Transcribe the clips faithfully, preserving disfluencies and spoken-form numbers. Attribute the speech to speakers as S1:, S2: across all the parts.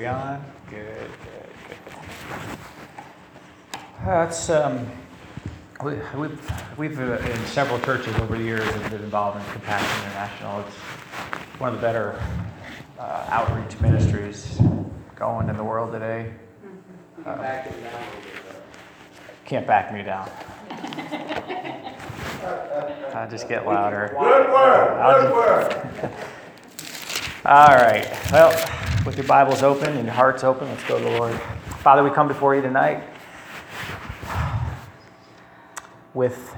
S1: we on? Good, good, good. That's um, we, we've we've uh, in several churches over the years have been involved in Compassion International. It's one of the better uh, outreach ministries going in the world today. Uh,
S2: Back it down a little bit.
S1: can't back me down. I'll just get louder.
S2: Good word,
S1: I'll
S2: good
S1: just-
S2: word.
S1: All right. Well, with your Bibles open and your hearts open, let's go to the Lord. Father, we come before you tonight with,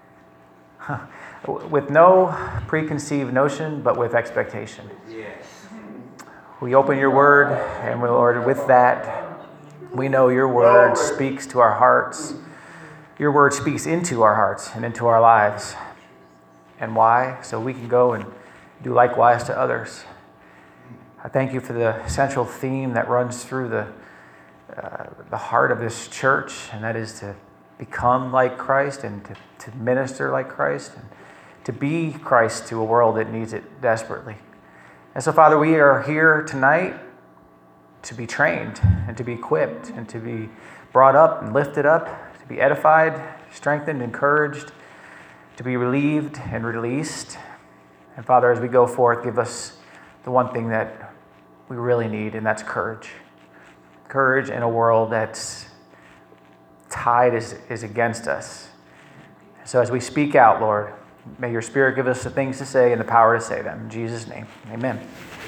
S1: with no preconceived notion, but with expectation.
S2: Yes.
S1: We open your word, and we, Lord, with that, we know your word speaks to our hearts. Your word speaks into our hearts and into our lives. And why? So we can go and do likewise to others. I thank you for the central theme that runs through the uh, the heart of this church, and that is to become like Christ and to, to minister like Christ and to be Christ to a world that needs it desperately. And so, Father, we are here tonight to be trained and to be equipped and to be brought up and lifted up, to be edified, strengthened, encouraged, to be relieved and released. And Father, as we go forth, give us the one thing that we really need, and that's courage. Courage in a world that's tide is, is against us. So as we speak out, Lord, may your Spirit give us the things to say and the power to say them. In Jesus' name, amen.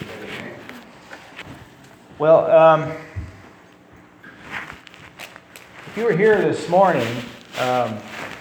S1: Well, um, if you were here this morning, um,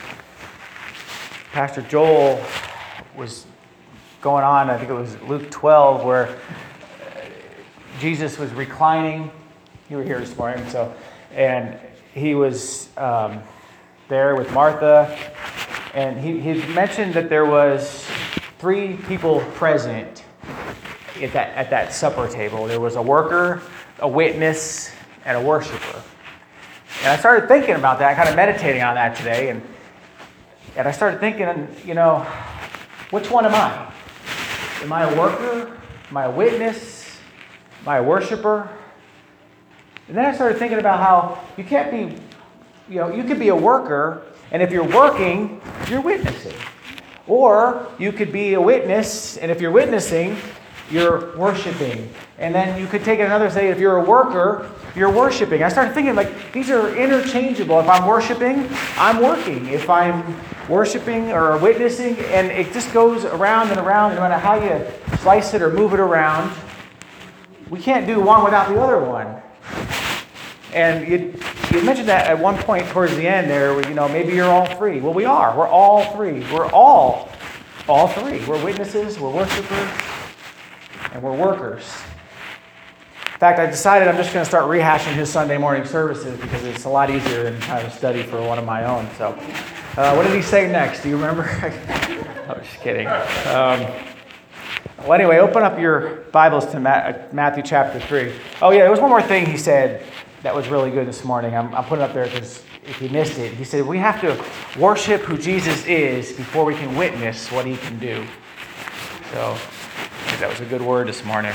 S1: Pastor Joel was going on, I think it was Luke twelve, where Jesus was reclining. You were here this morning, so, and he was um, there with Martha, and he, he mentioned that there was three people present at that at that supper table. There was a worker, a witness, and a worshiper. And I started thinking about that, kind of meditating on that today, and and I started thinking, you know, which one am I? Am I a worker? Am I a witness? Am I a worshiper? And then I started thinking about how you can't be, you know, you could be a worker, and if you're working, you're witnessing. Or you could be a witness, and if you're witnessing, you're worshiping. And then you could take it another say, if you're a worker, you're worshiping. I started thinking, like, these are interchangeable. If I'm worshiping, I'm working. If I'm worshiping or witnessing, and it just goes around and around, no matter how you slice it or move it around, we can't do one without the other one. And you, you mentioned that at one point towards the end there, where, you know, maybe you're all three. Well, we are. We're all three. We're all, all three. We're witnesses, we're worshipers, and we're workers. In fact, I decided I'm just going to start rehashing his Sunday morning services because it's a lot easier than trying to study for one of my own. So, uh, what did he say next? Do you remember? I was just kidding. Um, well, anyway, open up your Bibles to Matthew chapter three. Oh, yeah, there was one more thing he said that was really good this morning. I'm, I'm putting it up there because if you missed it, he said we have to worship who Jesus is before we can witness what he can do. So, I think that was a good word this morning.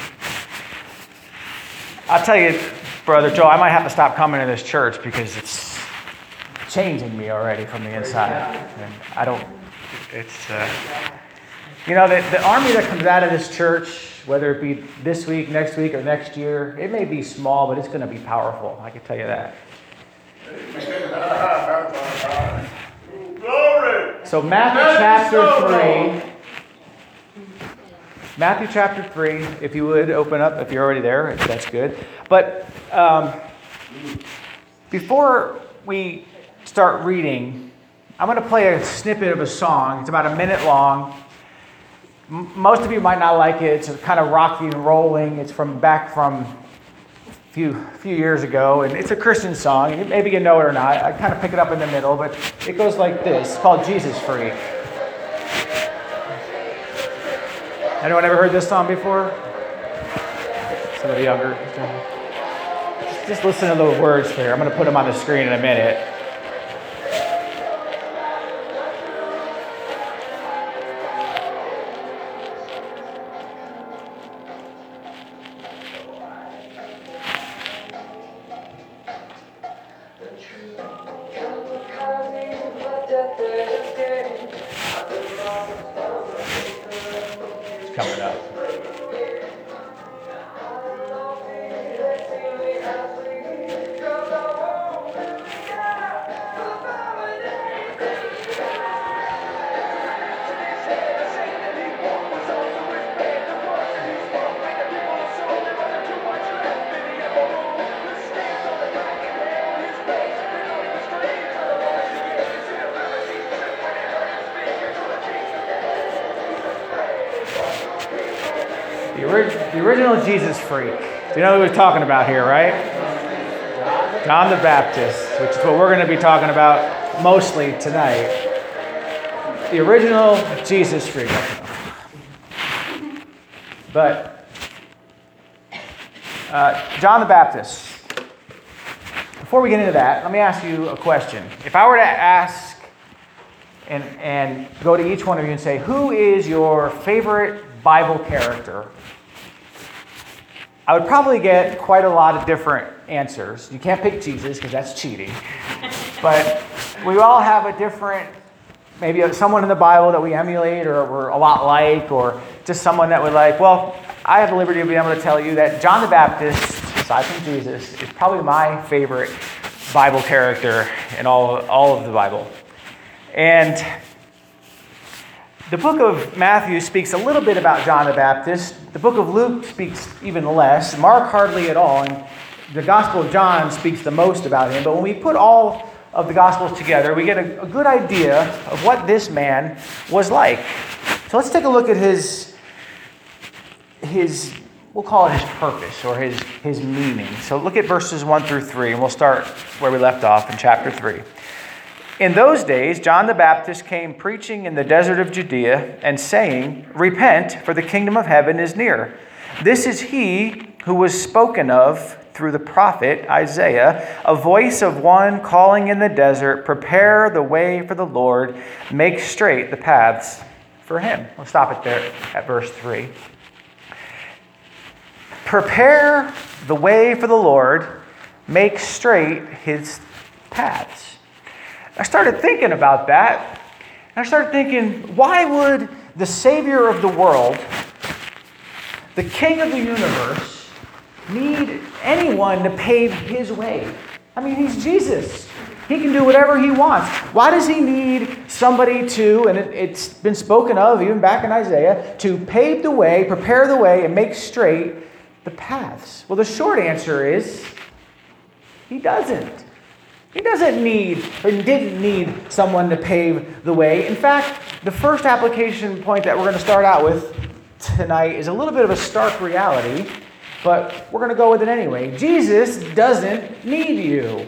S1: I'll tell you, Brother Joe, I might have to stop coming to this church because it's changing me already from the inside. And I don't, it's, uh, you know, the, the army that comes out of this church, whether it be this week, next week, or next year, it may be small, but it's going to be powerful. I can tell you that.
S2: Glory.
S1: So Matthew chapter three. Matthew chapter three, if you would open up, if you're already there, that's good. But um, before we start reading, I'm going to play a snippet of a song. It's about a minute long. M- most of you might not like it. It's kind of rocky and rolling. It's from back from a few, few years ago, and it's a Christian song. Maybe you know it or not. I kind of pick it up in the middle, but it goes like this. It's called Jesus Freak. Anyone ever heard this song before? Somebody younger? Just, just listen to the words here. I'm going to put them on the screen in a minute. coming up. The, ori- the original Jesus freak. Do you know who we're talking about here, right? John the Baptist, which is what we're going to be talking about mostly tonight. The original Jesus freak. But uh, John the Baptist. Before we get into that, let me ask you a question. If I were to ask and, and go to each one of you and say, who is your favorite Bible character? I would probably get quite a lot of different answers. You can't pick Jesus because that's cheating. But we all have a different, maybe someone in the Bible that we emulate or we're a lot like, or just someone that would like. Well, I have the liberty of being able to tell you that John the Baptist, aside from Jesus, is probably my favorite Bible character in all, all of the Bible. And the book of Matthew speaks a little bit about John the Baptist. The book of Luke speaks even less. Mark hardly at all. And the Gospel of John speaks the most about him. But when we put all of the Gospels together, we get a, a good idea of what this man was like. So let's take a look at his, his we'll call it his purpose or his, his meaning. So look at verses one through three, and we'll start where we left off in chapter three. In those days, John the Baptist came preaching in the desert of Judea and saying, "Repent, for the kingdom of heaven is near. This is he who was spoken of through the prophet Isaiah, a voice of one calling in the desert, prepare the way for the Lord, make straight the paths for him." We'll stop it there at verse three. Prepare the way for the Lord, make straight his paths. I started thinking about that, and I started thinking, why would the Savior of the world, the King of the universe, need anyone to pave his way? I mean, he's Jesus. He can do whatever he wants. Why does he need somebody to, and it, it's been spoken of even back in Isaiah, to pave the way, prepare the way, and make straight the paths? Well, the short answer is, he doesn't. He doesn't need, or didn't need someone to pave the way. In fact, the first application point that we're going to start out with tonight is a little bit of a stark reality, but we're going to go with it anyway. Jesus doesn't need you.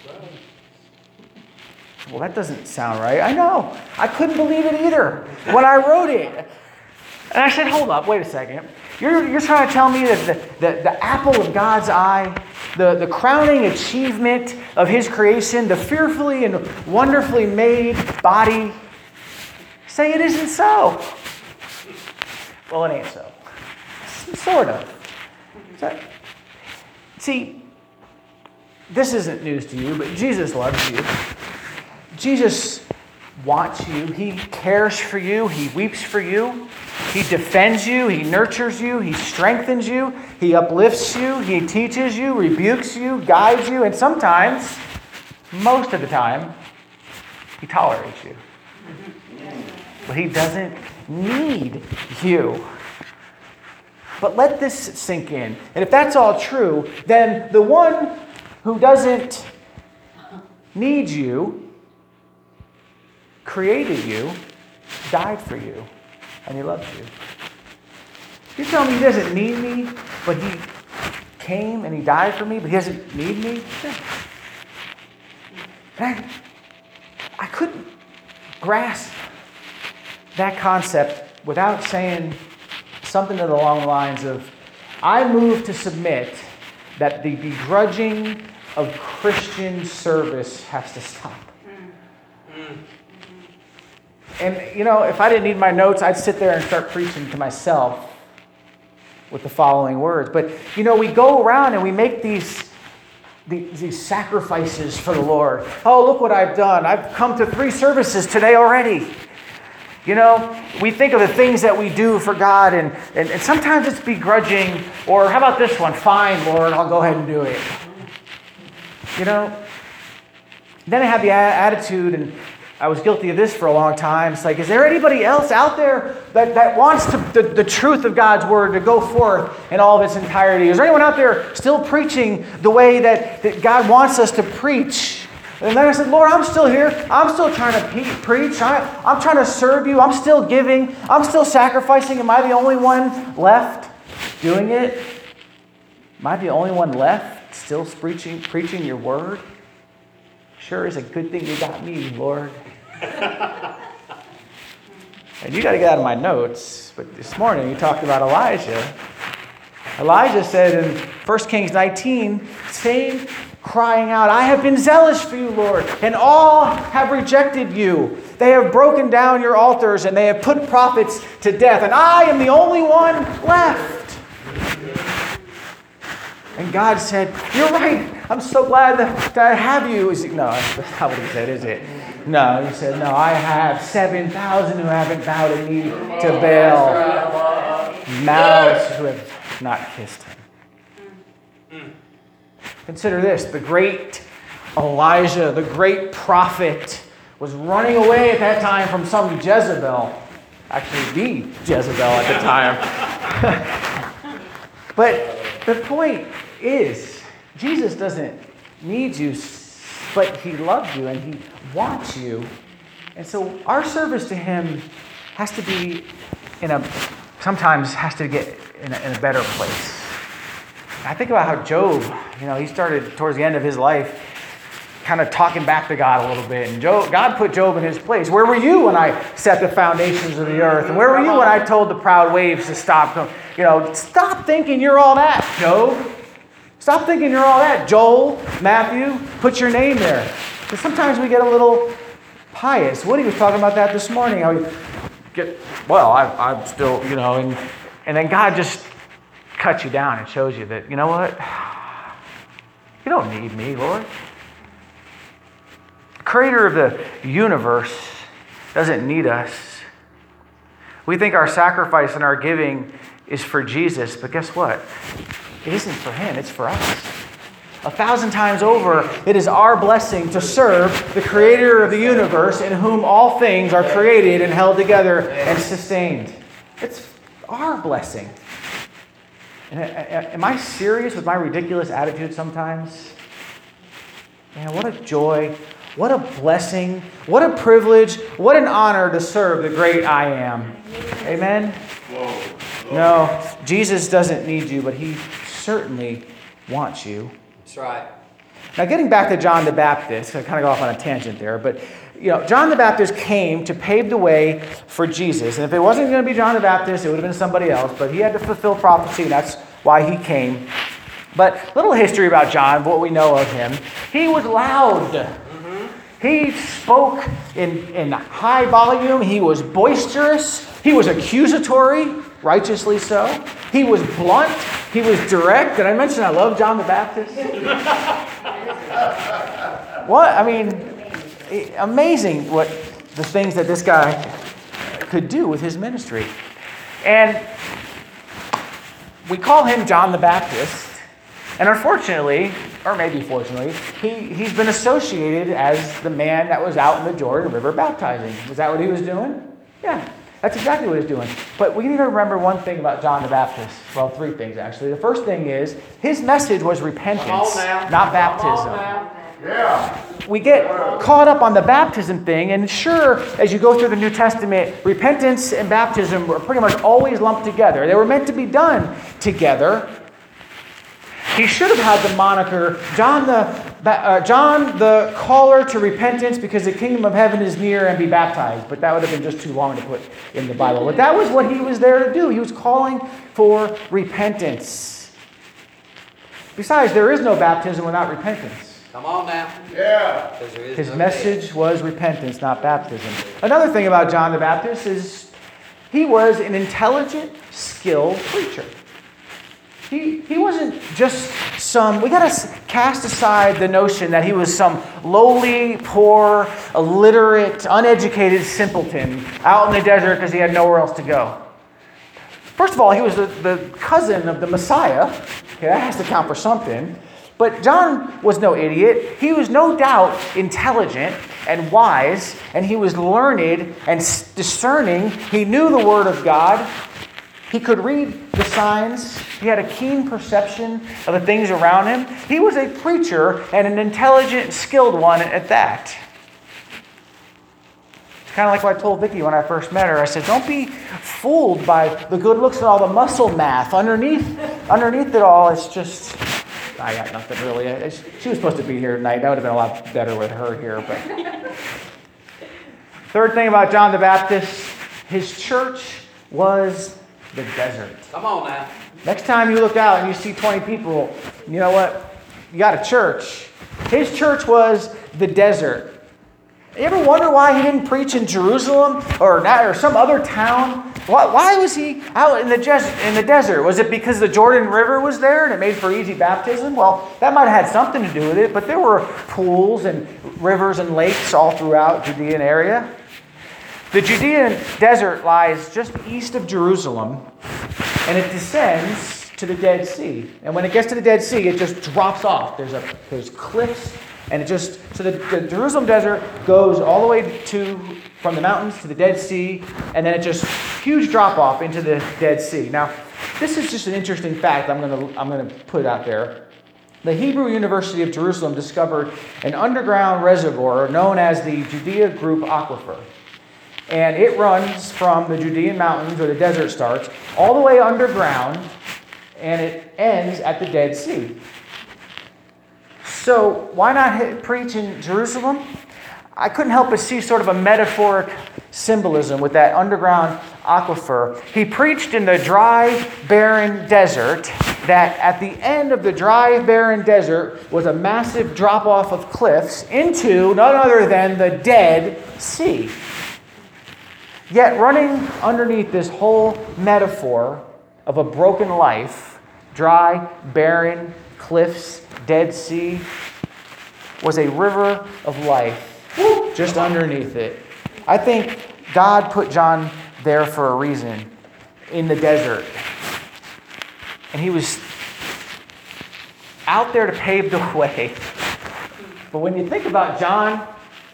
S1: Well, that doesn't sound right. I know. I couldn't believe it either when I wrote it. And I said, hold up, wait a second. You're, you're trying to tell me that the, the, the apple of God's eye, the, the crowning achievement of his creation, the fearfully and wonderfully made body, say it isn't so. Well, it ain't so. Sort of. So, see, this isn't news to you, but Jesus loves you. Jesus wants you. He cares for you. He weeps for you. He defends you. He nurtures you. He strengthens you. He uplifts you. He teaches you, rebukes you, guides you, and sometimes, most of the time, he tolerates you. But he doesn't need you. But let this sink in. And if that's all true, then the one who doesn't need you created you, died for you, and he loves you. You tell me he doesn't need me, but he came and he died for me, but he doesn't need me? Yeah. And I, I couldn't grasp that concept without saying something along the lines of, I move to submit that the begrudging of Christian service has to stop. And, you know, if I didn't need my notes, I'd sit there and start preaching to myself with the following words. But, you know, we go around and we make these, these, these sacrifices for the Lord. Oh, look what I've done. I've come to three services today already. You know, we think of the things that we do for God, and, and, and sometimes it's begrudging, or how about this one? Fine, Lord, I'll go ahead and do it. You know, then I have the a- attitude, and I was guilty of this for a long time. It's like, is there anybody else out there that, that wants to, the, the truth of God's word to go forth in all of its entirety? Is there anyone out there still preaching the way that, that God wants us to preach? And then I said, Lord, I'm still here. I'm still trying to pe- preach. I, I'm trying to serve you. I'm still giving. I'm still sacrificing. Am I the only one left doing it? Am I the only one left still preaching, preaching your word? Sure is a good thing you got me, Lord. And you got to get out of my notes. But this morning you talked about Elijah. Elijah said in First Kings nineteen, same crying out, I have been zealous for you, Lord, and all have rejected you. They have broken down your altars, and they have put prophets to death, and I am the only one left. And God said, you're right. I'm so glad that, that I have you. Is it, no, that's not what he said, is it? No, he said, no, I have seven thousand who haven't bowed a knee to Baal, mouths who have not kissed him. Consider this, the great Elijah, the great prophet, was running away at that time from some Jezebel. Actually, the Jezebel at the time. But the point is, Jesus doesn't need you, but he loves you and he wants you. And so our service to him has to be in a, sometimes has to get in a, in a better place. I think about how Job, you know, he started towards the end of his life kind of talking back to God a little bit. And Job, God put Job in his place. Where were you when I set the foundations of the earth? And where were you when I told the proud waves to stop? You know, stop thinking you're all that, Job. Stop thinking you're all that. Joel, Matthew, put your name there. Because sometimes we get a little pious. Woody was talking about that this morning. How we get, well, I, I'm still, you know, and, and then God just cuts you down and shows you that, you know what? You don't need me, Lord. The creator of the universe doesn't need us. We think our sacrifice and our giving is for Jesus, but guess what? It isn't for him, it's for us. A thousand times over, it is our blessing to serve the creator of the universe in whom all things are created and held together and sustained. It's our blessing. And am I serious with my ridiculous attitude sometimes? Man, what a joy, what a blessing, what a privilege, what an honor to serve the great I Am. Amen?
S2: Whoa.
S1: No, Jesus doesn't need you, but he certainly wants you.
S3: That's right.
S1: Now, getting back to John the Baptist, I kind of go off on a tangent there, but you know, John the Baptist came to pave the way for Jesus. And if it wasn't going to be John the Baptist, it would have been somebody else. But he had to fulfill prophecy, and that's why he came. But little history about John, what we know of him. He was loud. Mm-hmm. He spoke in, in high volume. He was boisterous. He was accusatory, righteously so. He was blunt. He was direct. Did I mention I love John the Baptist? What? I mean... amazing what the things that this guy could do with his ministry. And we call him John the Baptist. And unfortunately, or maybe fortunately, he, he's been associated as the man that was out in the Jordan River baptizing. Was that what he was doing? Yeah, that's exactly what he was doing. But we need to remember one thing about John the Baptist. Well, three things actually. The first thing is, his message was repentance, not baptism.
S2: Yeah.
S1: We get caught up on the baptism thing, and sure, as you go through the New Testament, repentance and baptism were pretty much always lumped together. They were meant to be done together. He should have had the moniker John the uh, John the caller to repentance, because the kingdom of heaven is near, and be baptized. But that would have been just too long to put in the Bible. But that was what he was there to do. He was calling for repentance. Besides, there is no baptism without repentance.
S3: Come on now.
S2: Yeah.
S1: His message was repentance, not baptism. Another thing about John the Baptist is he was an intelligent, skilled preacher. He, he wasn't just some, we got to cast aside the notion that he was some lowly, poor, illiterate, uneducated simpleton out in the desert because he had nowhere else to go. First of all, he was the, the cousin of the Messiah. Okay, that has to count for something. But John was no idiot. He was no doubt intelligent and wise, and he was learned and discerning. He knew the Word of God. He could read the signs. He had a keen perception of the things around him. He was a preacher and an intelligent, skilled one at that. It's kind of like what I told Vicki when I first met her. I said, don't be fooled by the good looks and all the muscle math. Underneath, underneath it all, it's just, I got nothing really. She was supposed to be here tonight. That would have been a lot better with her here. But third thing about John the Baptist, his church was the desert.
S3: Come on now.
S1: Next time you look out and you see twenty people, you know what? You got a church. His church was the desert. You ever wonder why he didn't preach in Jerusalem or not, or some other town? Why, why was he out in the, des- in the desert? Was it because the Jordan River was there and it made for easy baptism? Well, that might have had something to do with it, but there were pools and rivers and lakes all throughout Judean area. The Judean desert lies just east of Jerusalem, and it descends to the Dead Sea. And when it gets to the Dead Sea, it just drops off. There's a there's cliffs, and it just so the, the Jerusalem desert goes all the way to from the mountains to the Dead Sea, and then it just huge drop off into the Dead Sea. Now, this is just an interesting fact. I'm gonna I'm gonna put out there. The Hebrew University of Jerusalem discovered an underground reservoir known as the Judea Group Aquifer. And it runs from the Judean mountains, where the desert starts, all the way underground, and it ends at the Dead Sea. So why not hit, preach in Jerusalem? I couldn't help but see sort of a metaphoric symbolism with that underground aquifer. He preached in the dry, barren desert, that at the end of the dry, barren desert was a massive drop-off of cliffs into none other than the Dead Sea. Yet running underneath this whole metaphor of a broken life, dry, barren, cliffs, Dead Sea, was a river of life just underneath it. I think God put John there for a reason, in the desert. And he was out there to pave the way. But when you think about John,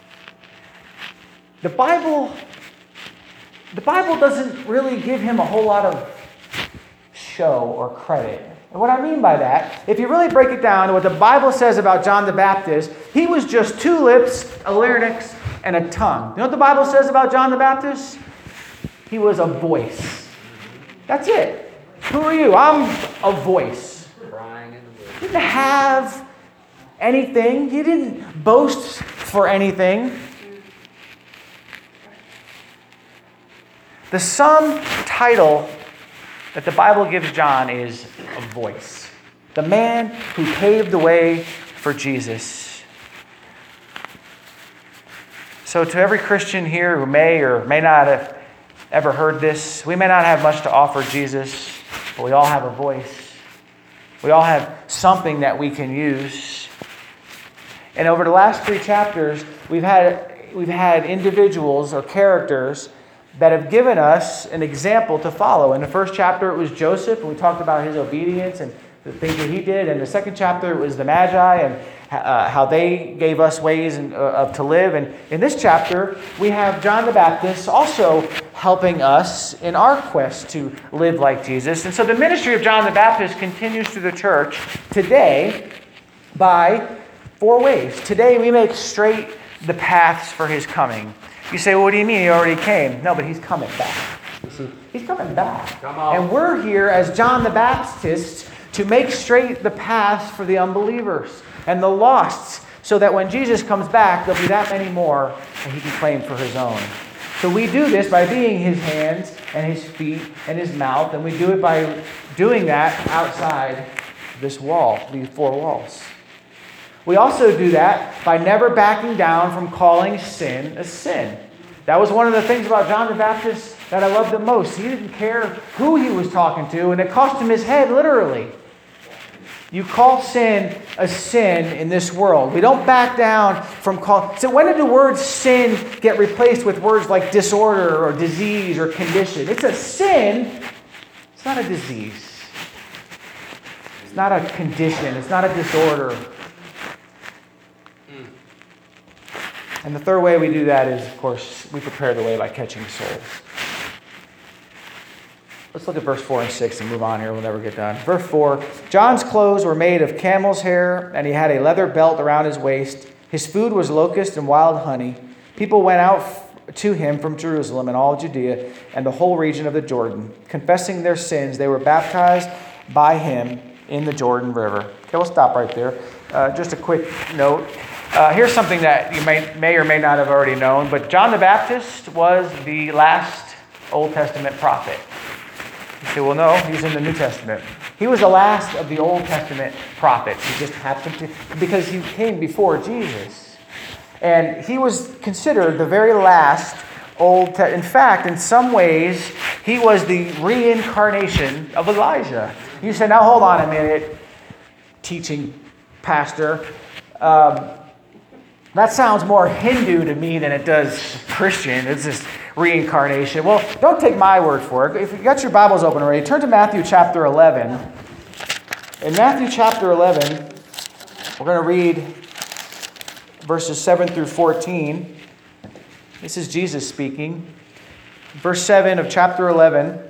S1: the Bible... The Bible doesn't really give him a whole lot of show or credit. And what I mean by that, if you really break it down to what the Bible says about John the Baptist, he was just two lips, a larynx, and a tongue. You know what the Bible says about John the Baptist? He was a voice. That's it. Who are you? I'm a voice. He didn't have anything. He didn't boast for anything. The sum title that the Bible gives John is a voice. The man who paved the way for Jesus. So to every Christian here who may or may not have ever heard this, we may not have much to offer Jesus, but we all have a voice. We all have something that we can use. And over the last three chapters, we've had we've had individuals or characters that have given us an example to follow. In the first chapter, it was Joseph, and we talked about his obedience and the things that he did. In the second chapter, it was the Magi and uh, how they gave us ways in, uh, to live. And in this chapter, we have John the Baptist also helping us in our quest to live like Jesus. And so the ministry of John the Baptist continues through the church today by four ways. Today, we make straight the paths for his coming. You say, well, what do you mean? He already came. No, but he's coming back. You see, he's coming back.
S3: Come on.
S1: And we're here as John the Baptist to make straight the paths for the unbelievers and the lost, so that when Jesus comes back, there'll be that many more that he can claim for his own. So we do this by being his hands and his feet and his mouth, and we do it by doing that outside this wall, these four walls. We also do that by never backing down from calling sin a sin. That was one of the things about John the Baptist that I loved the most. He didn't care who he was talking to, and it cost him his head, literally. You call sin a sin in this world. We don't back down from call. So when did the word sin get replaced with words like disorder or disease or condition? It's a sin. It's not a disease. It's not a condition. It's not a disorder. And the third way we do that is, of course, we prepare the way by catching souls. Let's look at verse four and six and move on here. We'll never get done. Verse four, John's clothes were made of camel's hair, and he had a leather belt around his waist. His food was locust and wild honey. People went out to him from Jerusalem and all Judea and the whole region of the Jordan. Confessing their sins, they were baptized by him in the Jordan River. Okay, we'll stop right there. Uh, just a quick note. Uh, here's something that you may, may or may not have already known, but John the Baptist was the last Old Testament prophet. You say, well, no, he's in the New Testament. He was the last of the Old Testament prophets. He just happened to, because he came before Jesus. And he was considered the very last Old Testament. In fact, in some ways, he was the reincarnation of Elijah. You say, now hold on a minute, teaching pastor. Um, that sounds more Hindu to me than it does Christian. It's just reincarnation. Well, don't take my word for it. If you've got your Bibles open already, turn to Matthew chapter eleven. In Matthew chapter eleven, we're going to read verses seven through fourteen. This is Jesus speaking. Verse seven of chapter eleven.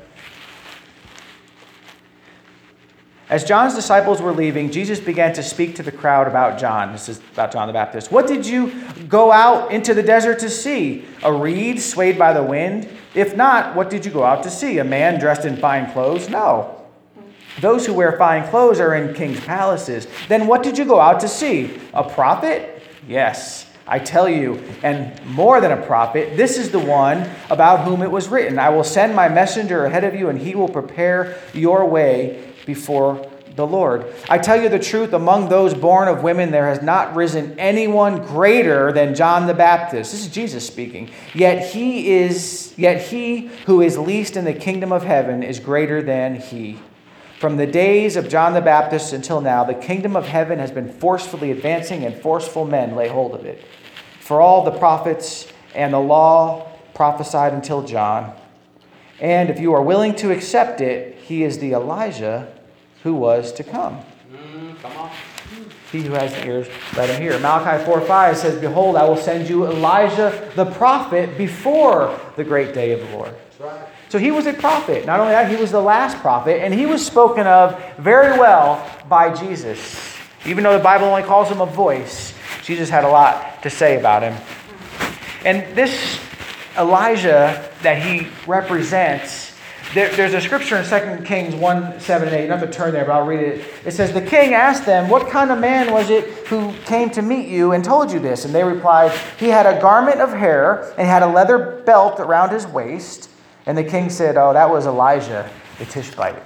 S1: As John's disciples were leaving, Jesus began to speak to the crowd about John. This is about John the Baptist. What did you go out into the desert to see? A reed swayed by the wind? If not, what did you go out to see? A man dressed in fine clothes? No. Those who wear fine clothes are in king's palaces. Then what did you go out to see? A prophet? Yes, I tell you, and more than a prophet, this is the one about whom it was written, I will send my messenger ahead of you, and he will prepare your way before the Lord. I tell you the truth, among those born of women, there has not risen anyone greater than John the Baptist. This is Jesus speaking. Yet he is, yet he who is least in the kingdom of heaven is greater than he. From the days of John the Baptist until now, the kingdom of heaven has been forcefully advancing, and forceful men lay hold of it. For all the prophets and the law prophesied until John. And if you are willing to accept it, he is the Elijah who was to come.
S3: Mm, come on.
S1: He who has ears, let him hear. Malachi four five says, behold, I will send you Elijah the prophet before the great day of the Lord.
S3: That's right.
S1: So he was a prophet. Not only that, he was the last prophet, and he was spoken of very well by Jesus. Even though the Bible only calls him a voice, Jesus had a lot to say about him. And this Elijah that he represents, There, there's a scripture in Second Kings one, seven, and eight. You don't have to turn there, but I'll read it. It says, the king asked them, what kind of man was it who came to meet you and told you this? And they replied, he had a garment of hair and had a leather belt around his waist. And the king said, oh, that was Elijah the Tishbite.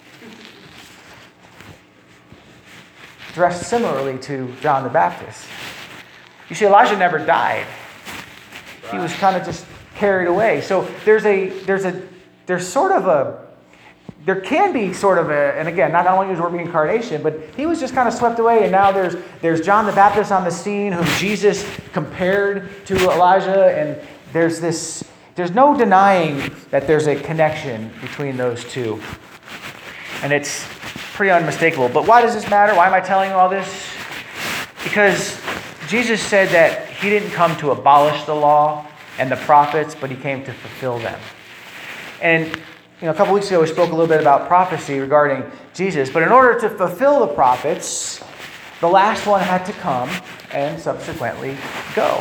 S1: Dressed similarly to John the Baptist. You see, Elijah never died. He was kind of just carried away. So there's a there's a There's sort of a, there can be sort of a, and again, not only is word reincarnation, but he was just kind of swept away, and now there's there's John the Baptist on the scene, whom Jesus compared to Elijah, and there's this, there's no denying that there's a connection between those two. And it's pretty unmistakable. But why does this matter? Why am I telling you all this? Because Jesus said that he didn't come to abolish the law and the prophets, but he came to fulfill them. And you know, a couple weeks ago, we spoke a little bit about prophecy regarding Jesus. But in order to fulfill the prophets, the last one had to come and subsequently go.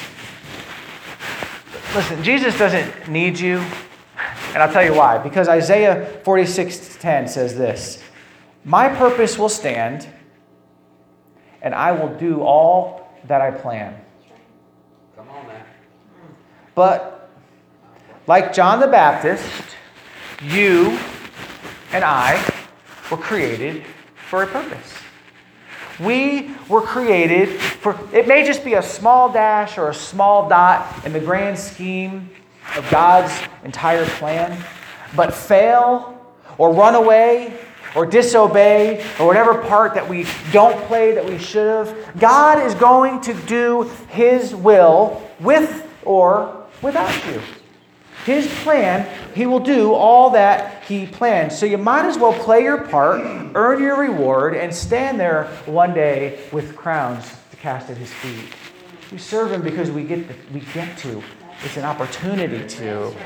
S1: Listen, Jesus doesn't need you. And I'll tell you why. Because Isaiah forty-six ten says this, my purpose will stand, and I will do all that I plan.
S3: Come on, man.
S1: But like John the Baptist, you and I were created for a purpose. We were created for, it may just be a small dash or a small dot in the grand scheme of God's entire plan, but fail or run away or disobey or whatever part that we don't play that we should have, God is going to do His will with or without you. His plan, He will do all that He planned. So you might as well play your part, earn your reward, and stand there one day with crowns to cast at His feet. We serve Him because we get the, we get to. It's an opportunity to.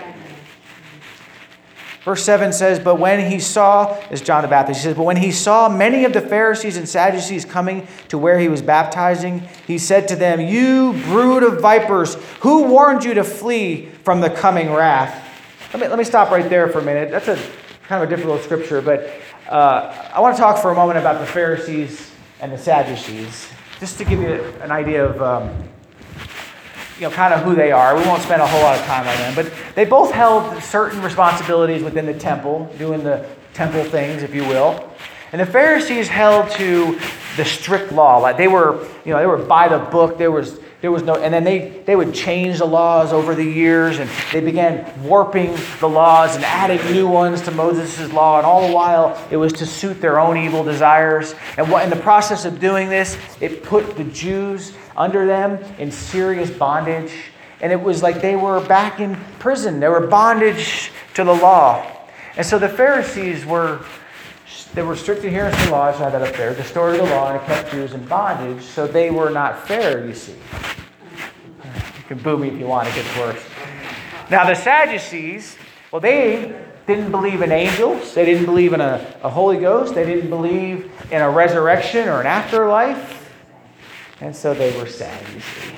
S1: Verse seven says, but when he saw, as John the Baptist, he says, but when he saw many of the Pharisees and Sadducees coming to where he was baptizing, he said to them, you brood of vipers, who warned you to flee from the coming wrath? Let me, let me stop right there for a minute. That's a kind of a difficult scripture, but uh, I want to talk for a moment about the Pharisees and the Sadducees, just to give you an idea of um, you know, kind of who they are. We won't spend a whole lot of time on them, but they both held certain responsibilities within the temple, doing the temple things, if you will. And the Pharisees held to the strict law. Like they were, you know, they were by the book. There was there was no, and then they, they would change the laws over the years, and they began warping the laws and adding new ones to Moses' law, and all the while it was to suit their own evil desires. And what in the process of doing this, it put the Jews under them in serious bondage. And it was like they were back in prison. They were bondage to the law. And so the Pharisees were, they were strict adherents to the law. I had that up there. Distorted the law and it kept Jews in bondage. So they were not fair, you see. You can boo me if you want. It gets worse. Now the Sadducees, well, they didn't believe in angels. They didn't believe in a, a Holy Ghost. They didn't believe in a resurrection or an afterlife. And so they were sad, you see.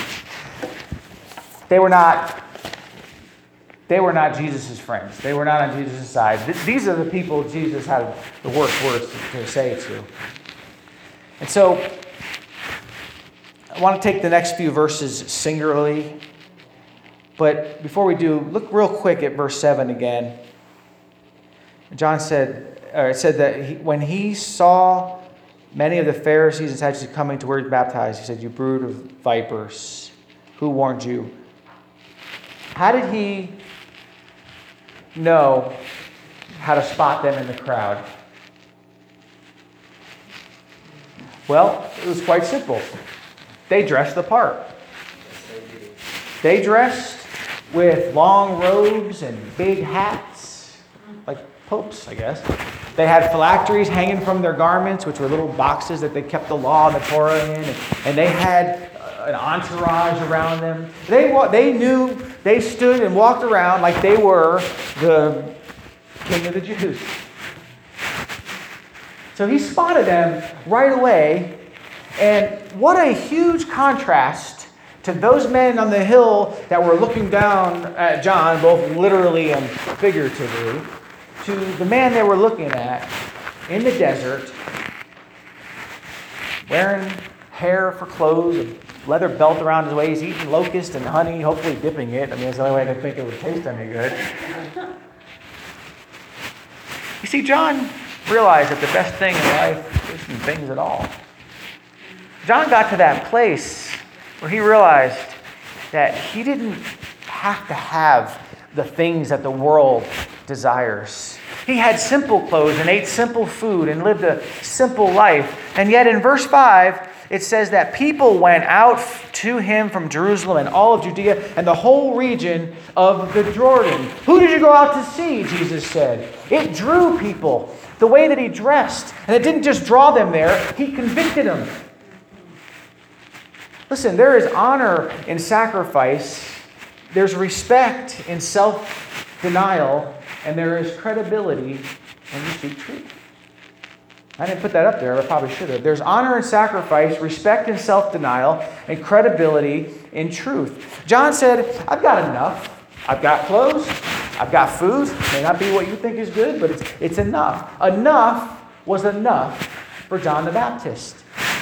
S1: They were not, they were not Jesus' friends. They were not on Jesus' side. Th- these are the people Jesus had the worst words to say to. And so I want to take the next few verses singularly. But before we do, look real quick at verse seven again. John said, or it said that he, when he saw many of the Pharisees and Sadducees coming to where he was baptized, he said, you brood of vipers, who warned you? How did he know how to spot them in the crowd? Well, it was quite simple. They dressed the part. They dressed with long robes and big hats, like popes, I guess. They had phylacteries hanging from their garments, which were little boxes that they kept the law and the Torah in. And they had an entourage around them. They they knew, they stood and walked around like they were the king of the Jews. So he spotted them right away. And what a huge contrast to those men on the hill that were looking down at John, both literally and figuratively, to the man they were looking at in the desert, wearing hair for clothes, a leather belt around his waist, eating locust and honey, hopefully dipping it. I mean, that's the only way I can think it would taste any good. You see, John realized that the best thing in life isn't things at all. John got to that place where he realized that he didn't have to have the things that the world desires. He had simple clothes and ate simple food and lived a simple life. And yet in verse five, it says that people went out to him from Jerusalem and all of Judea and the whole region of the Jordan. Who did you go out to see? Jesus said. It drew people. The way that he dressed. And it didn't just draw them there. He convicted them. Listen, there is honor in sacrifice. There's respect in self-denial. And there is credibility when you speak truth. I didn't put that up there, I probably should have. There's honor in sacrifice, respect in self-denial, and credibility in truth. John said, I've got enough. I've got clothes. I've got food. It may not be what you think is good, but it's, it's enough. Enough was enough for John the Baptist.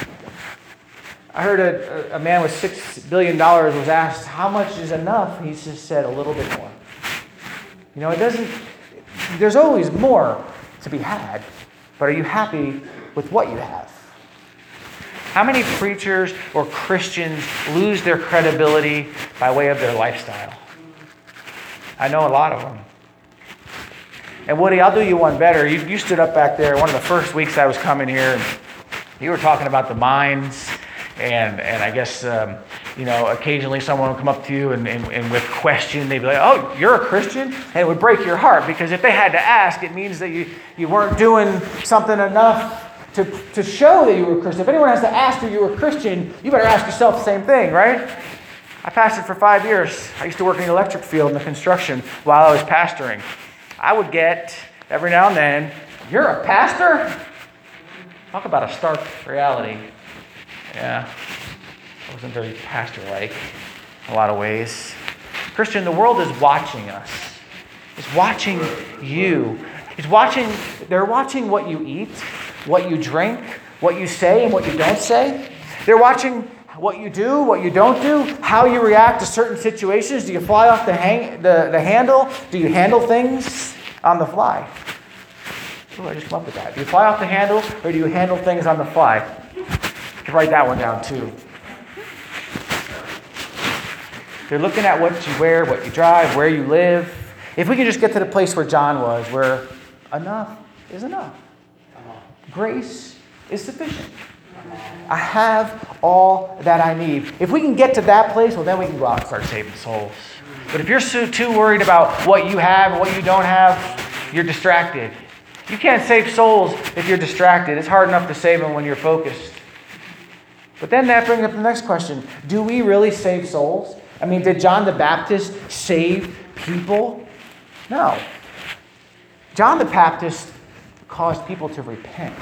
S1: I heard a, a man with six billion dollars was asked, how much is enough? He just said, a little bit more. You know, it doesn't, there's always more to be had, but are you happy with what you have? How many preachers or Christians lose their credibility by way of their lifestyle? I know a lot of them. And Woody, I'll do you one better. You, you stood up back there one of the first weeks I was coming here, and you were talking about the minds, and and I guess, um, you know, occasionally someone will come up to you and, and, and with question, they'd be like, oh, you're a Christian? And it would break your heart, because if they had to ask, it means that you, you weren't doing something enough to, to show that you were a Christian. If anyone has to ask if you were a Christian, you better ask yourself the same thing, right? I pastored for five years. I used to work in the electric field in the construction while I was pastoring. I would get, every now and then, you're a pastor? Talk about a stark reality. Yeah, I wasn't very pastor-like in a lot of ways. Christian, the world is watching us. It's watching you. It's watching, they're watching what you eat, what you drink, what you say and what you don't say. They're watching what you do, what you don't do, how you react to certain situations. Do you fly off the, hang, the, the handle? Do you handle things on the fly? Oh, I just come up with that. Do you fly off the handle, or do you handle things on the fly? You can write that one down too. They're looking at what you wear, what you drive, where you live. If we can just get to the place where John was, where enough is enough. Grace is sufficient. I have all that I need. If we can get to that place, well, then we can go out and start saving souls. But if you're so too worried about what you have and what you don't have, you're distracted. You can't save souls if you're distracted. It's hard enough to save them when you're focused. But then that brings up the next question. Do we really save souls? I mean, did John the Baptist save people? No. John the Baptist caused people to repent.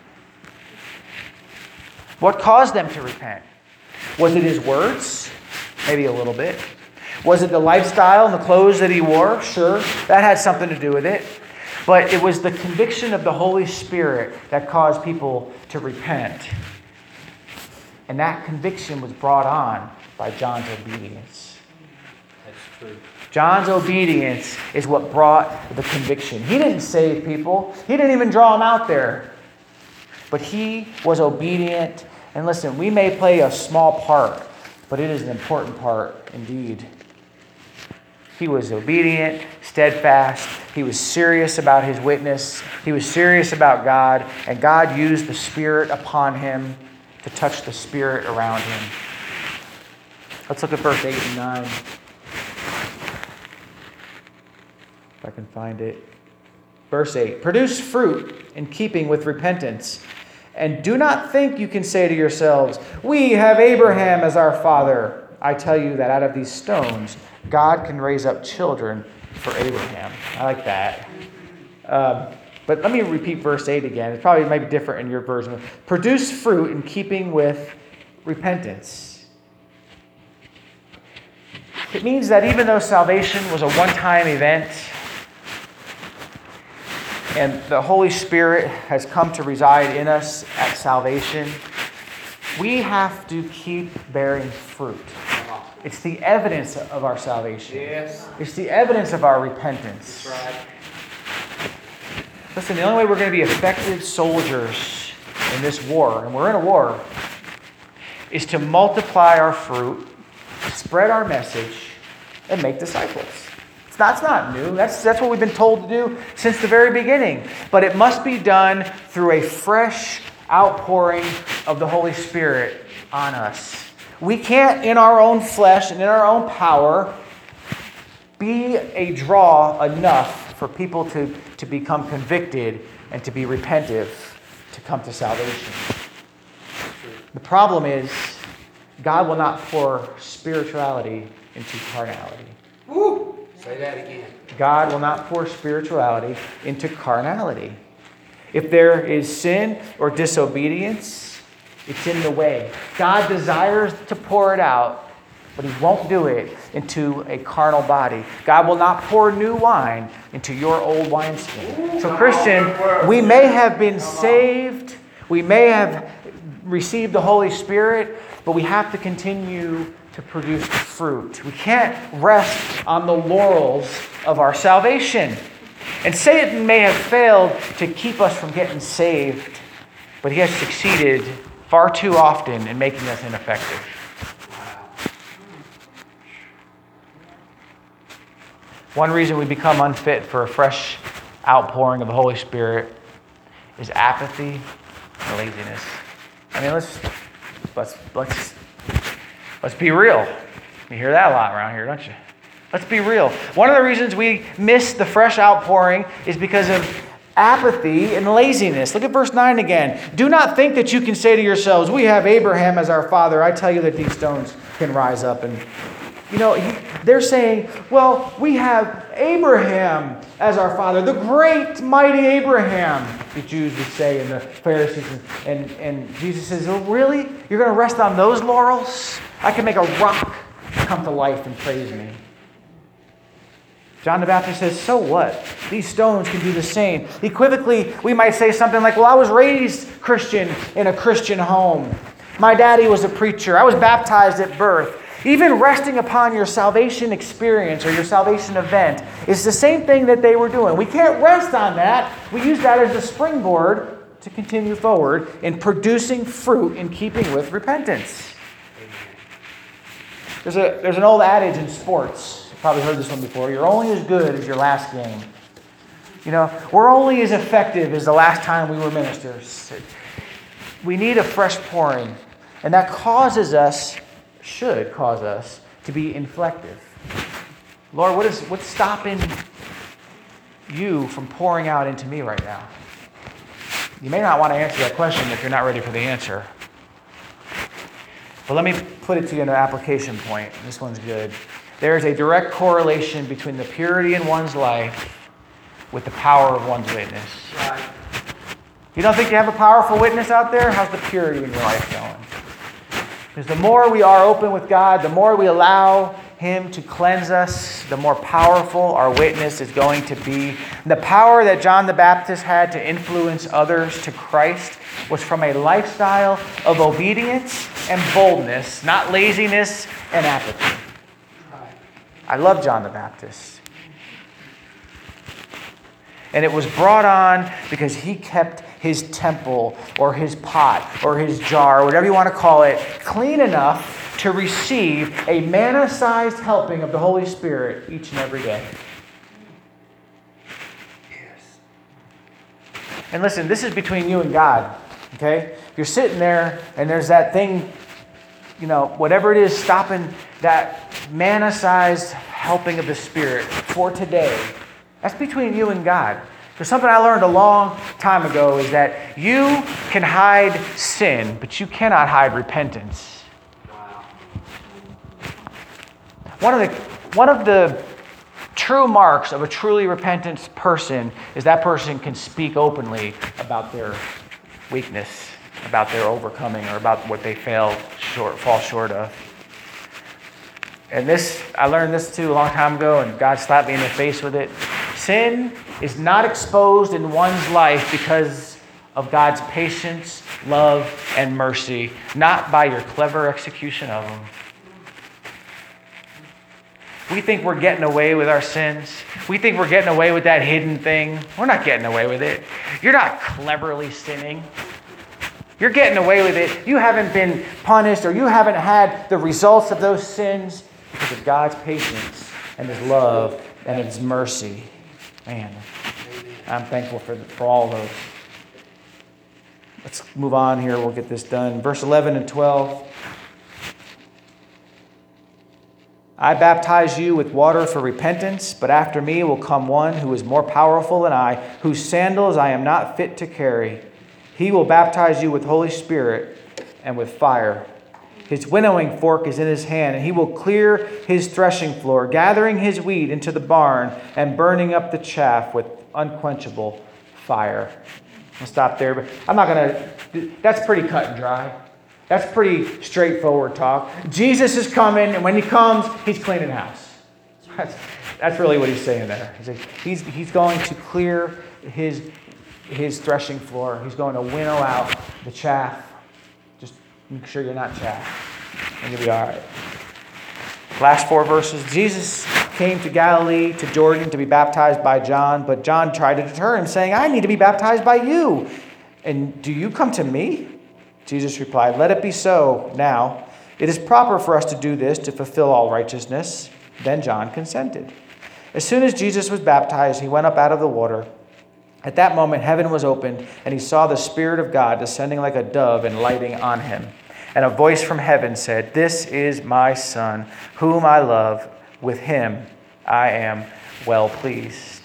S1: What caused them to repent? Was it his words? Maybe a little bit. Was it the lifestyle and the clothes that he wore? Sure, that had something to do with it. But it was the conviction of the Holy Spirit that caused people to repent. And that conviction was brought on by John's obedience.
S3: That's true.
S1: John's obedience is what brought the conviction. He didn't save people. He didn't even draw them out there. But he was obedient. And listen, we may play a small part, but it is an important part indeed. He was obedient, steadfast. He was serious about his witness. He was serious about God. And God used the Spirit upon him to touch the spirit around him. Let's look at verse eight and nine. If I can find it. Verse eight. Produce fruit in keeping with repentance. And do not think you can say to yourselves, we have Abraham as our father. I tell you that out of these stones, God can raise up children for Abraham. I like that. Um, but let me repeat verse eight again. It's probably maybe different in your version. Produce fruit in keeping with repentance. It means that even though salvation was a one-time event, and the Holy Spirit has come to reside in us at salvation, we have to keep bearing fruit. It's the evidence of our salvation.
S3: Yes.
S1: It's the evidence of our repentance.
S3: That's right.
S1: Listen, the only way we're going to be effective soldiers in this war, and we're in a war, is to multiply our fruit, spread our message, and make disciples. It's not, it's not new. That's, that's what we've been told to do since the very beginning. But it must be done through a fresh outpouring of the Holy Spirit on us. We can't, in our own flesh and in our own power, be a draw enough for people to, to become convicted and to be repentive, to come to salvation. The problem is, God will not pour spirituality into carnality.
S3: Woo! Say that again.
S1: God will not pour spirituality into carnality. If there is sin or disobedience, it's in the way. God desires to pour it out, but He won't do it into a carnal body. God will not pour new wine into your old wineskin. So, Christian, we may have been saved, we may have received the Holy Spirit, but we have to continue to produce the fruit. We can't rest on the laurels of our salvation. And Satan may have failed to keep us from getting saved, but he has succeeded far too often in making us ineffective. One reason we become unfit for a fresh outpouring of the Holy Spirit is apathy and laziness. I mean, let's let's let's let's be real. You hear that a lot around here, don't you? Let's be real. One of the reasons we miss the fresh outpouring is because of apathy and laziness. Look at verse nine again. Do not think that you can say to yourselves, we have Abraham as our father. I tell you that these stones can rise up. And, you know, he, they're saying, well, we have Abraham as our father, the great, mighty Abraham, the Jews would say, and the Pharisees. And, and, and Jesus says, oh, really? You're going to rest on those laurels? I can make a rock come to life and praise me. John the Baptist says, so what? These stones can do the same. Equivocally, we might say something like, well, I was raised Christian in a Christian home. My daddy was a preacher. I was baptized at birth. Even resting upon your salvation experience or your salvation event is the same thing that they were doing. We can't rest on that. We use that as a springboard to continue forward in producing fruit in keeping with repentance. There's a there's an old adage in sports. You've probably heard this one before. You're only as good as your last game. You know, we're only as effective as the last time we were ministers. We need a fresh pouring. And that causes us, should cause us, to be inflective. Lord, what is what's stopping you from pouring out into me right now? You may not want to answer that question if you're not ready for the answer. But let me put it to you in an application point. This one's good. There is a direct correlation between the purity in one's life with the power of one's witness.
S3: Right.
S1: You don't think you have a powerful witness out there? How's the purity in your life going? Because the more we are open with God, the more we allow Him to cleanse us, the more powerful our witness is going to be. The power that John the Baptist had to influence others to Christ was from a lifestyle of obedience and boldness, not laziness and apathy. I love John the Baptist. And it was brought on because he kept his temple or his pot or his jar, whatever you want to call it, clean enough to receive a manna-sized helping of the Holy Spirit each and every day.
S3: Yes.
S1: And listen, this is between you and God, okay? You're sitting there and there's that thing, you know, whatever it is stopping that manna-sized helping of the Spirit for today. That's between you and God. There's something I learned a long time ago is that you can hide sin, but you cannot hide repentance.
S3: Wow.
S1: One of the one of the true marks of a truly repentant person is that person can speak openly about their weakness, about their overcoming, or about what they fail short, fall short of. And this, I learned this too a long time ago, and God slapped me in the face with it. Sin is not exposed in one's life because of God's patience, love, and mercy, not by your clever execution of them. We think we're getting away with our sins. We think we're getting away with that hidden thing. We're not getting away with it. You're not cleverly sinning. You're getting away with it. You haven't been punished or you haven't had the results of those sins because of God's patience and His love and His mercy. Man, I'm thankful for, for all those. Let's move on here. We'll get this done. Verse eleven and twelve. I baptize you with water for repentance, but after me will come one who is more powerful than I, whose sandals I am not fit to carry. He will baptize you with Holy Spirit and with fire. His winnowing fork is in his hand, and he will clear his threshing floor, gathering his wheat into the barn and burning up the chaff with unquenchable fire. I'll stop there, but I'm not going to... That's pretty cut and dry. That's pretty straightforward talk. Jesus is coming, and when He comes, He's cleaning house. That's, that's really what He's saying there. He's, like, he's, he's going to clear his, his threshing floor. He's going to winnow out the chaff. Just make sure you're not chaff, and you'll be all right. Last four verses. Jesus came to Galilee, to Jordan, to be baptized by John, but John tried to deter him, saying, I need to be baptized by you, and do you come to me? Jesus replied, let it be so now. It is proper for us to do this to fulfill all righteousness. Then John consented. As soon as Jesus was baptized, he went up out of the water. At that moment, heaven was opened, and he saw the Spirit of God descending like a dove and lighting on him. And a voice from heaven said, "This is my Son, whom I love. With him I am well pleased."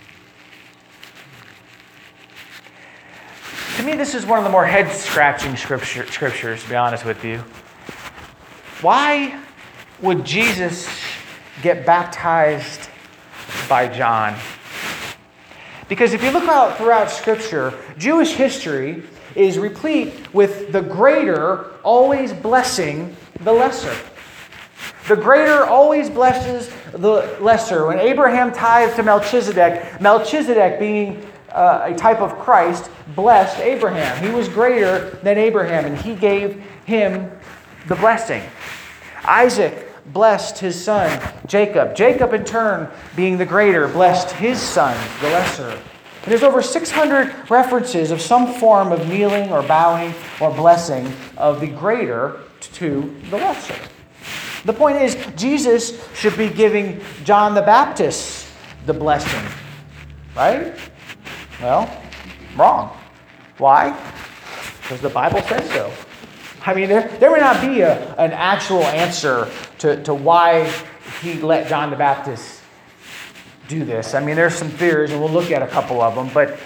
S1: To me, this is one of the more head-scratching scripture, scriptures, to be honest with you. Why would Jesus get baptized by John? Because if you look out throughout Scripture, Jewish history is replete with the greater always blessing the lesser. The greater always blesses the lesser. When Abraham tithed to Melchizedek, Melchizedek being uh, a type of Christ, blessed Abraham. He was greater than Abraham, and he gave him the blessing. Isaac blessed his son, Jacob. Jacob, in turn, being the greater, blessed his son, the lesser. And there's over six hundred references of some form of kneeling or bowing or blessing of the greater to the lesser. The point is, Jesus should be giving John the Baptist the blessing, right? Well, wrong. Why? Because the Bible says so. I mean, there, there may not be a, an actual answer to, to why he let John the Baptist do this. I mean, there's some theories, and we'll look at a couple of them. But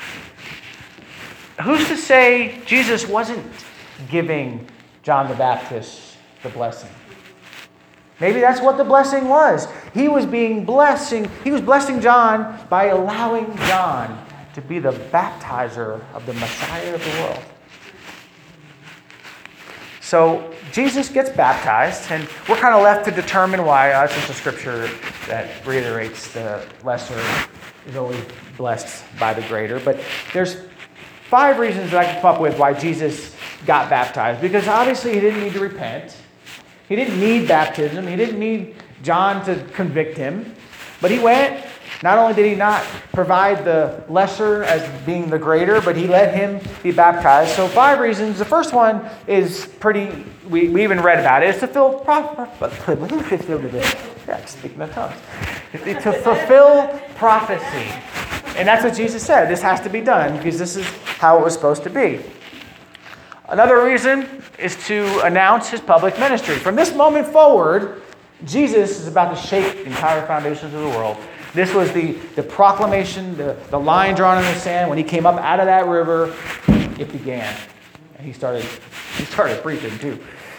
S1: who's to say Jesus wasn't giving John the Baptist the blessing? Maybe that's what the blessing was. He was being blessing, he was blessing John by allowing John to be the baptizer of the Messiah of the world. So Jesus gets baptized, and we're kind of left to determine why. Uh, it's just a scripture that reiterates the lesser is always blessed by the greater. But there's five reasons that I can come up with why Jesus got baptized. Because obviously he didn't need to repent. He didn't need baptism. He didn't need John to convict him. But he went. Not only did he not provide the lesser as being the greater, but he let him be baptized. So five reasons. The first one is pretty, we, we even read about it. It's to fill, yeah, speaking of tongues. To fulfill prophecy. And that's what Jesus said. This has to be done because this is how it was supposed to be. Another reason is to announce his public ministry. From this moment forward, Jesus is about to shake the entire foundations of the world. This was the, the proclamation, the, the line drawn in the sand. When he came up out of that river, it began. And he started, he started preaching too.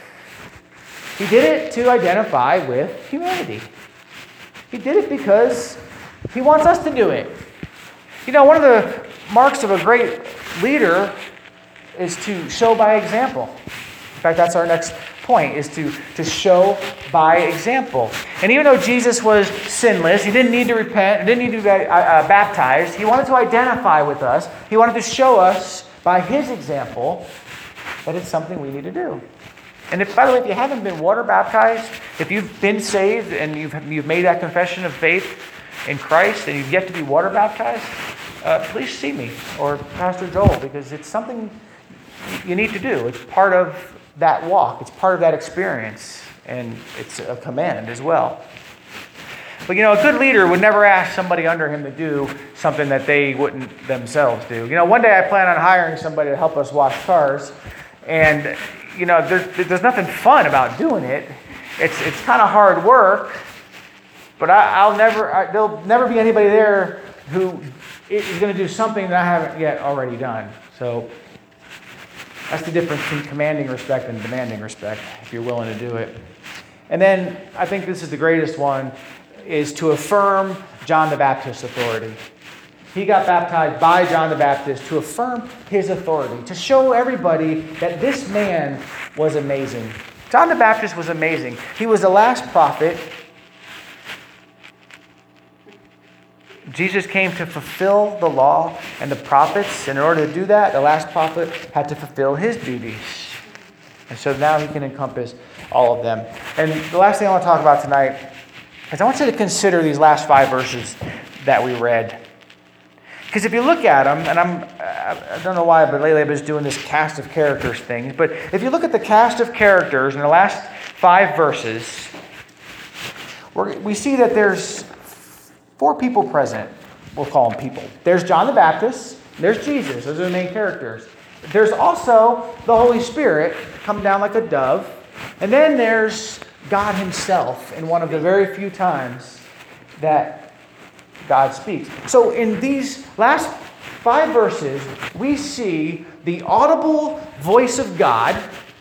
S1: He did it to identify with humanity. He did it because he wants us to do it. You know, one of the marks of a great leader is to show by example. In fact, that's our next point, is to, to show by example. And even though Jesus was sinless, he didn't need to repent, didn't need to be uh, baptized, he wanted to identify with us. He wanted to show us by his example that it's something we need to do. And if, by the way, if you haven't been water baptized, if you've been saved and you've, you've made that confession of faith in Christ and you've yet to be water baptized, uh, please see me or Pastor Joel, because it's something you need to do. It's part of that walk. It's part of that experience. And it's a command as well. But, you know, a good leader would never ask somebody under him to do something that they wouldn't themselves do. You know, one day I plan on hiring somebody to help us wash cars. And, you know, there's, there's nothing fun about doing it. It's it's kind of hard work. But I, I'll never, I, there'll never be anybody there who is going to do something that I haven't yet already done. So that's the difference between commanding respect and demanding respect, if you're willing to do it. And then, I think this is the greatest one, is to affirm John the Baptist's authority. He got baptized by John the Baptist to affirm his authority, to show everybody that this man was amazing. John the Baptist was amazing. He was the last prophet. Jesus came to fulfill the law and the prophets. And in order to do that, the last prophet had to fulfill his duties. And so now he can encompass all of them. And the last thing I want to talk about tonight is I want you to consider these last five verses that we read. Because if you look at them, and I'm, I don't know why, but lately I've been doing this cast of characters thing. But if you look at the cast of characters in the last five verses, we're, we see that there's four people present. we'll call them people. There's John the Baptist. There's Jesus. Those are the main characters. There's also the Holy Spirit come down like a dove. And then there's God himself in one of the very few times that God speaks. So in these last five verses, we see the audible voice of God.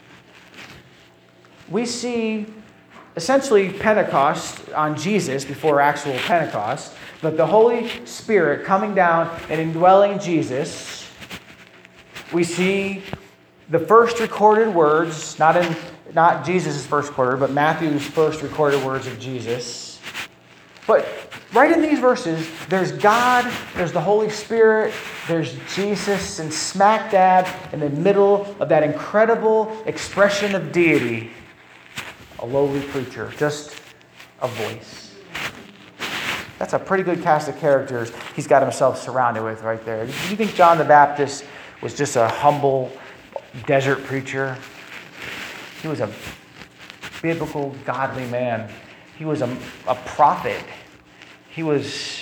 S1: We see essentially Pentecost on Jesus before actual Pentecost, but the Holy Spirit coming down and indwelling Jesus. We see the first recorded words, not in not Jesus' first recorded, but Matthew's first recorded words of Jesus. But right in these verses, there's God, there's the Holy Spirit, there's Jesus, and smack dab in the middle of that incredible expression of deity, a lowly preacher, just a voice. That's a pretty good cast of characters he's got himself surrounded with right there. Do you think John the Baptist was just a humble desert preacher? He was a biblical, godly man. He was a, a prophet. He was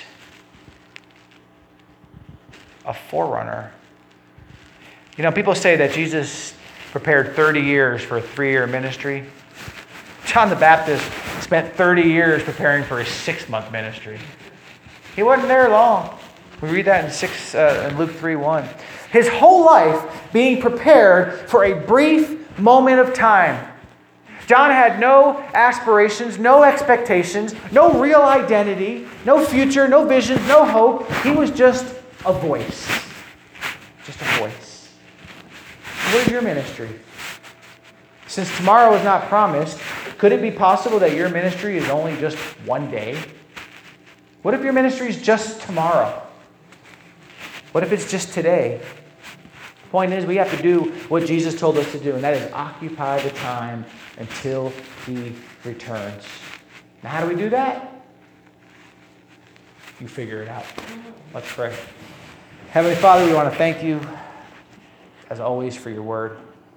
S1: a forerunner. You know, people say that Jesus prepared thirty years for a three-year ministry. John the Baptist spent thirty years preparing for a six-month ministry. He wasn't there long. We read that in six uh, in Luke three one. His whole life being prepared for a brief moment of time. John had no aspirations, no expectations, no real identity, no future, no visions, no hope. He was just a voice. Just a voice. What is your ministry? Since tomorrow is not promised, could it be possible that your ministry is only just one day? What if your ministry is just tomorrow? What if it's just today? The point is, we have to do what Jesus told us to do, and that is occupy the time until He returns. Now, how do we do that? You figure it out. Let's pray. Heavenly Father, we want to thank you, as always, for your word.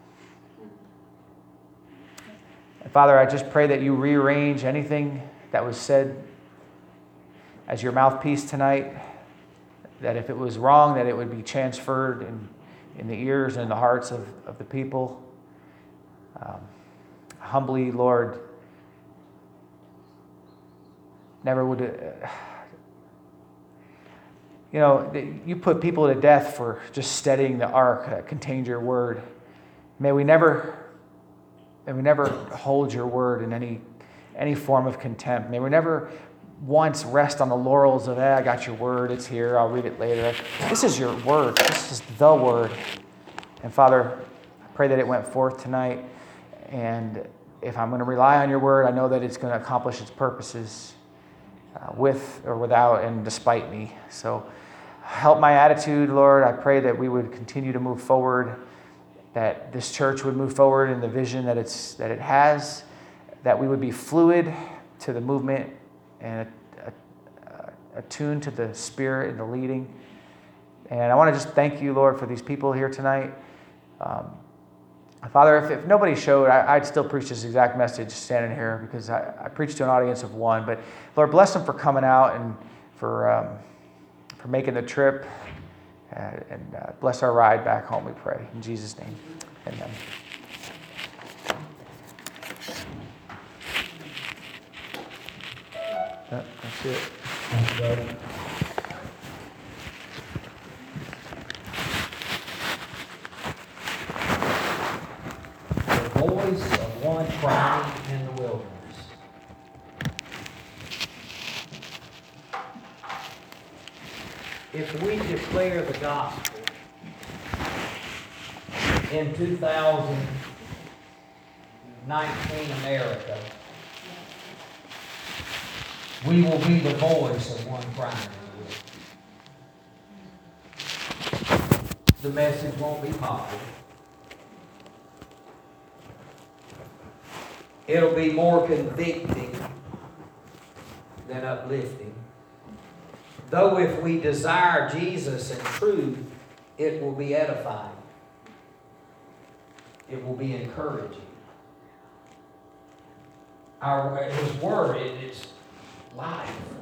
S1: And Father, I just pray that you rearrange anything that was said as your mouthpiece tonight, that if it was wrong, that it would be transferred in, in the ears and the hearts of, of the people. Um, humbly, Lord, never would... Uh, you know, you put people to death for just studying the ark that contained your word. May we never... May we never hold your word in any any form of contempt. May we never once rest on the laurels of, eh, I got your word, it's here, I'll read it later. This is your word. This is the word. And Father, I pray that it went forth tonight. And if I'm going to rely on your word, I know that it's going to accomplish its purposes uh, with or without and despite me. So help my attitude, Lord. I pray that we would continue to move forward, that this church would move forward in the vision that it's that it has, that we would be fluid to the movement and attuned to the Spirit and the leading. And I want to just thank you, Lord, for these people here tonight. Um, Father, if, if nobody showed, I, I'd still preach this exact message standing here because I, I preached to an audience of one. But Lord, bless them for coming out and for um, for making the trip. Uh, and uh, bless our ride back home, we pray. In Jesus' name, amen. Uh, that's it.
S3: Thank you, brother. The voice of one crying in the wilderness. If we declare the gospel in two thousand nineteen America, we will be the voice of one crying in the wilderness. The message won't be popular. It'll be more convicting than uplifting. Though if we desire Jesus and truth, it will be edifying. It will be encouraging. Our His word, it is life.